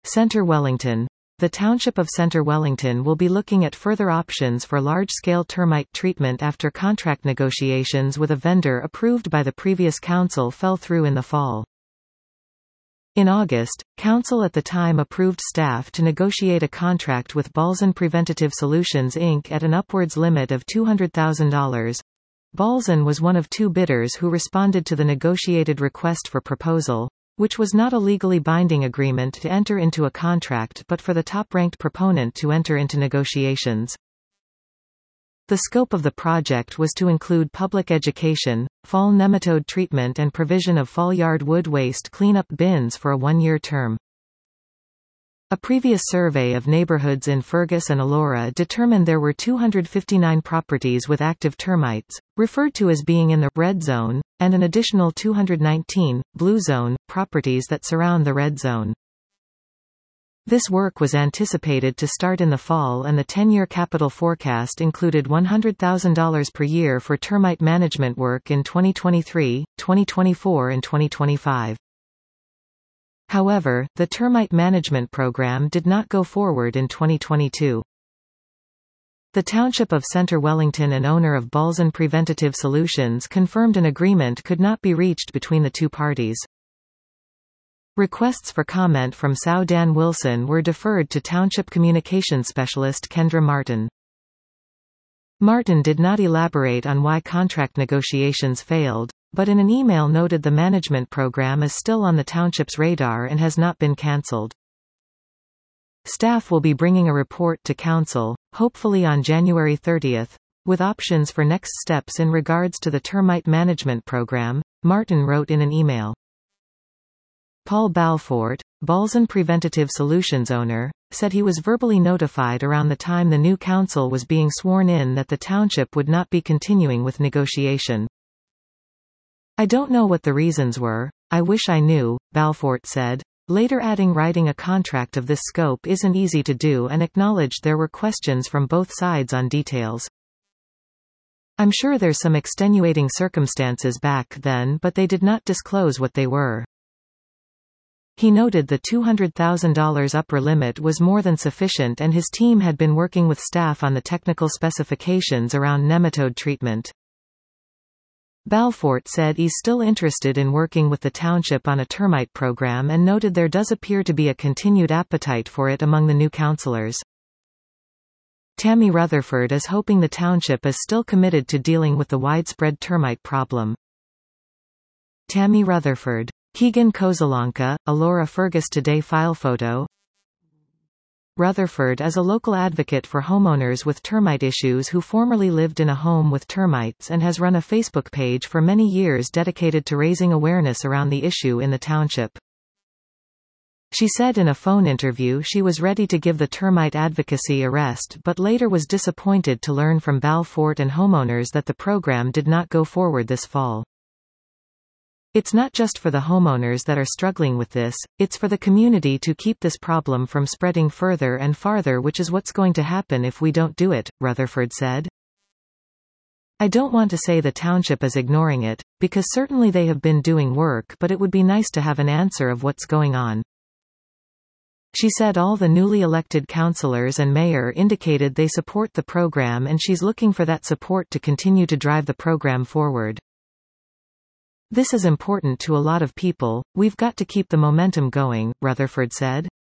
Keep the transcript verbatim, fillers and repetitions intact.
Centre Wellington. The township of Centre Wellington will be looking at further options for large-scale termite treatment after contract negotiations with a vendor approved by the previous council fell through in the fall. In August, council at the time approved staff to negotiate a contract with Balzan Preventative Solutions Incorporated at an upwards limit of two hundred thousand dollars. Balzan was one of two bidders who responded to the negotiated request for proposal, which was not a legally binding agreement to enter into a contract but for the top-ranked proponent to enter into negotiations. The scope of the project was to include public education, fall nematode treatment and provision of fall yard wood waste cleanup bins for a one-year term. A previous survey of neighborhoods in Fergus and Elora determined there were two hundred fifty-nine properties with active termites, referred to as being in the red zone, and an additional two hundred nineteen, blue zone, properties that surround the red zone. This work was anticipated to start in the fall, and the ten-year capital forecast included one hundred thousand dollars per year for termite management work in twenty twenty-three, twenty twenty-four and twenty twenty-five. However, the termite management program did not go forward in twenty twenty-two. The township of Centre Wellington and owner of Balzan Preventative Solutions confirmed an agreement could not be reached between the two parties. Requests for comment from S O W Dan Wilson were deferred to Township Communications Specialist Kendra Martin. Martin did not elaborate on why contract negotiations failed, but in an email noted the management program is still on the township's radar and has not been cancelled. Staff will be bringing a report to council, hopefully on January thirtieth, with options for next steps in regards to the termite management program, Martin wrote in an email. Paul Balfourt, Balzan Preventative Solutions owner, said he was verbally notified around the time the new council was being sworn in that the township would not be continuing with negotiation. I don't know what the reasons were, I wish I knew, Balfourt said, later adding writing a contract of this scope isn't easy to do and acknowledged there were questions from both sides on details. I'm sure there's some extenuating circumstances back then, but they did not disclose what they were. He noted the two hundred thousand dollars upper limit was more than sufficient and his team had been working with staff on the technical specifications around nematode treatment. Balfourt said he's still interested in working with the township on a termite program and noted there does appear to be a continued appetite for it among the new councillors. Tammy Rutherford is hoping the township is still committed to dealing with the widespread termite problem. Tammy Rutherford. Keegan Kozalanka, Elora Fergus Today file photo. Rutherford is a local advocate for homeowners with termite issues who formerly lived in a home with termites and has run a Facebook page for many years dedicated to raising awareness around the issue in the township. She said in a phone interview she was ready to give the termite advocacy a rest but later was disappointed to learn from Balfourt and homeowners that the program did not go forward this fall. It's not just for the homeowners that are struggling with this, it's for the community to keep this problem from spreading further and farther, which is what's going to happen if we don't do it, Rutherford said. I don't want to say the township is ignoring it, because certainly they have been doing work, but it would be nice to have an answer of what's going on. She said all the newly elected councillors and mayor indicated they support the program and she's looking for that support to continue to drive the program forward. This is important to a lot of people, we've got to keep the momentum going, Rutherford said.